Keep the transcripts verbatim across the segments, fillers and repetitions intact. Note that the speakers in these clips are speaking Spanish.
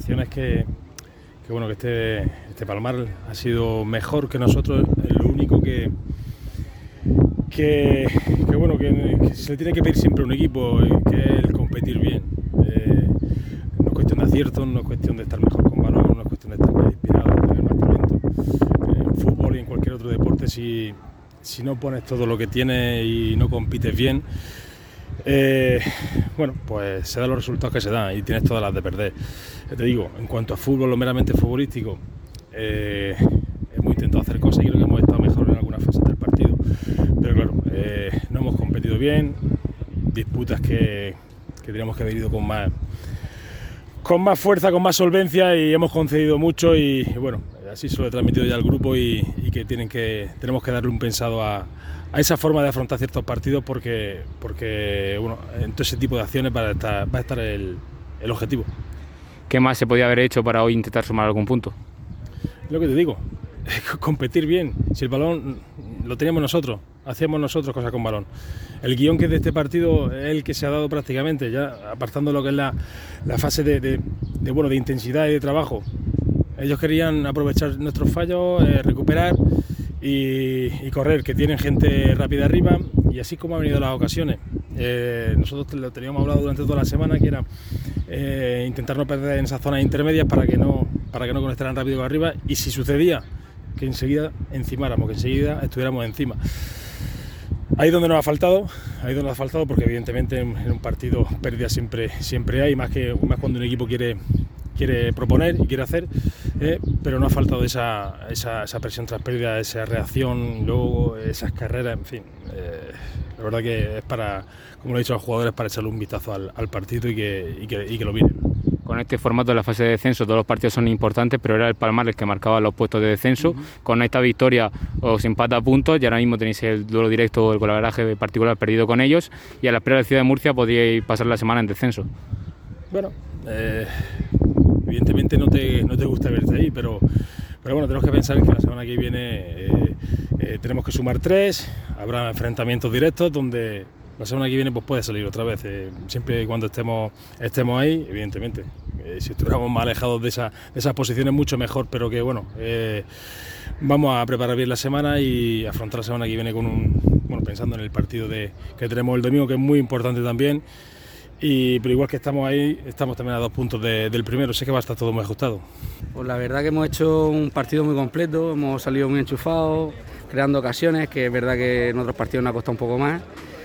sensación es que, que bueno, que este, este Palmar ha sido mejor que nosotros. Es lo único que que, que bueno, que, que se le tiene que pedir siempre a un equipo, que es el competir bien. Eh, no es cuestión de aciertos, no es cuestión de estar mejor con balón, no es cuestión de estar más inspirado, de tener más talento. Eh, en fútbol y en cualquier otro deporte, si, si no pones todo lo que tienes y no compites bien, Eh, bueno, pues se dan los resultados que se dan y tienes todas las de perder. Ya te digo, en cuanto a fútbol, lo meramente futbolístico, eh, hemos intentado hacer cosas y creo que hemos estado mejor en algunas fases del partido, pero claro, eh, no hemos competido bien, disputas que, que teníamos que haber ido con más con más fuerza, con más solvencia, y hemos concedido mucho y, y bueno, así se lo he transmitido ya al grupo y, y que tienen que tenemos que darle un pensado a a esa forma de afrontar ciertos partidos, porque, porque bueno, en todo ese tipo de acciones va a estar, va a estar el, el objetivo. ¿Qué más se podía haber hecho para hoy intentar sumar algún punto? Lo que te digo, competir bien. Si el balón lo teníamos nosotros, hacíamos nosotros cosas con balón. El guión que es de este partido es el que se ha dado prácticamente, ya apartando lo que es la, la fase de, de, de, bueno, de intensidad y de trabajo. Ellos querían aprovechar nuestros fallos, eh, recuperar y, y correr, que tienen gente rápida arriba, y así como han venido las ocasiones. Eh, nosotros lo teníamos hablado durante toda la semana, que era eh, intentar no perder en esas zonas intermedias para que no para que no conectaran rápido con arriba, y si sucedía, que enseguida encimáramos, que enseguida estuviéramos encima. Ahí es donde nos ha faltado, ahí es donde nos ha faltado, porque evidentemente en, en un partido pérdidas siempre, siempre hay, más, que, más cuando un equipo quiere quiere proponer y quiere hacer, eh, pero no ha faltado esa, esa, esa presión tras pérdida, esa reacción, luego esas carreras, en fin. Eh, la verdad que es para, como lo he dicho a los jugadores, para echarle un vistazo al, al partido y que, y, que, y que lo miren. Con este formato de la fase de descenso todos los partidos son importantes, pero era el Palmar el que marcaba los puestos de descenso. Uh-huh. Con esta victoria os empata a puntos y ahora mismo tenéis el duelo directo, el golaveraje particular perdido con ellos, y a la espera de la Ciudad de Murcia podíais pasar la semana en descenso. Bueno, eh... evidentemente no te, no te gusta verte ahí, pero, pero bueno, tenemos que pensar en que la semana que viene eh, eh, tenemos que sumar tres, habrá enfrentamientos directos donde la semana que viene pues puede salir otra vez, eh, siempre y cuando estemos, estemos ahí, evidentemente. Eh, si estuviéramos más alejados de, esa, de esas posiciones, mucho mejor, pero que bueno, eh, vamos a preparar bien la semana y afrontar la semana que viene con un, bueno, pensando en el partido de, que tenemos el domingo, que es muy importante también. Y, pero igual que estamos ahí, estamos también a dos puntos de, del primero, sé que va a estar todo muy ajustado. Pues la verdad que hemos hecho un partido muy completo, hemos salido muy enchufados, creando ocasiones, que es verdad que en otros partidos nos ha costado un poco más,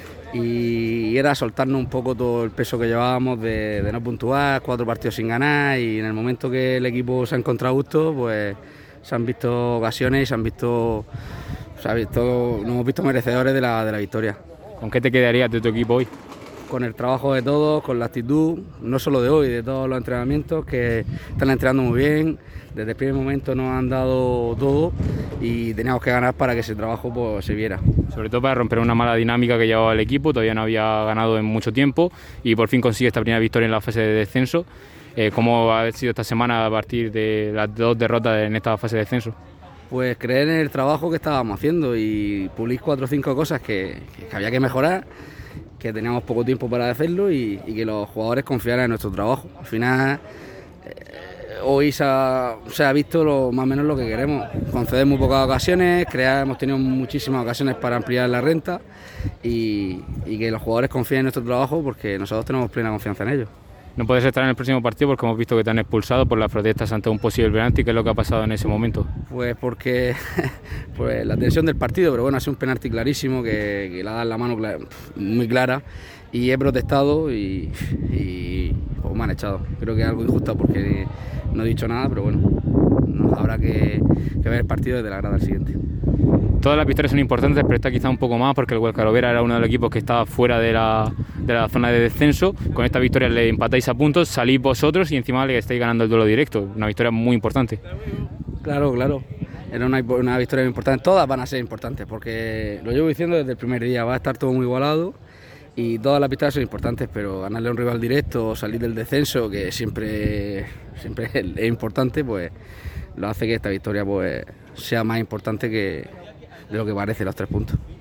y era soltarnos un poco todo el peso que llevábamos de, de no puntuar, cuatro partidos sin ganar, y en el momento que el equipo se ha encontrado a gusto, pues se han visto ocasiones y se han visto, se ha visto, nos hemos visto merecedores de la, de la victoria. ¿Con qué te quedarías de tu equipo hoy? Con el trabajo de todos, con la actitud, no solo de hoy, de todos los entrenamientos, que están entrenando muy bien, desde el primer momento nos han dado todo y teníamos que ganar para que ese trabajo pues, se viera. Sobre todo para romper una mala dinámica que llevaba el equipo, todavía no había ganado en mucho tiempo y por fin consigue esta primera victoria en la fase de descenso. Eh, ¿Cómo ha sido esta semana a partir de las dos derrotas en esta fase de descenso? Pues creer en el trabajo que estábamos haciendo y pulir cuatro o cinco cosas que, que había que mejorar, que teníamos poco tiempo para hacerlo y, y que los jugadores confiaran en nuestro trabajo. Al final, eh, hoy se ha, se ha visto lo, más o menos lo que queremos. Conceder muy pocas ocasiones, crear, hemos tenido muchísimas ocasiones para ampliar la renta y, y que los jugadores confíen en nuestro trabajo porque nosotros tenemos plena confianza en ellos. No puedes estar en el próximo partido porque hemos visto que te han expulsado por las protestas ante un posible penalti. ¿Qué es lo que ha pasado en ese momento? Pues porque pues la tensión del partido, pero bueno, ha sido un penalti clarísimo que, que le ha dado la mano clara, muy clara, y he protestado y, y pues me han echado. Creo que es algo injusto porque no he dicho nada, pero bueno, no, habrá que, que ver el partido desde la grada al siguiente. Todas las victorias son importantes, pero esta quizá un poco más porque el Huesca-Lovera era uno de los equipos que estaba fuera de la, de la zona de descenso. Con esta victoria le empatáis a puntos, salís vosotros y encima le estáis ganando el duelo directo. Una victoria muy importante. Claro, claro. Era una, una victoria muy importante. Todas van a ser importantes porque lo llevo diciendo desde el primer día. Va a estar todo muy igualado y todas las victorias son importantes, pero ganarle a un rival directo, salir del descenso, que siempre, siempre es importante, pues lo hace que esta victoria pues sea más importante que de lo que parece los tres puntos.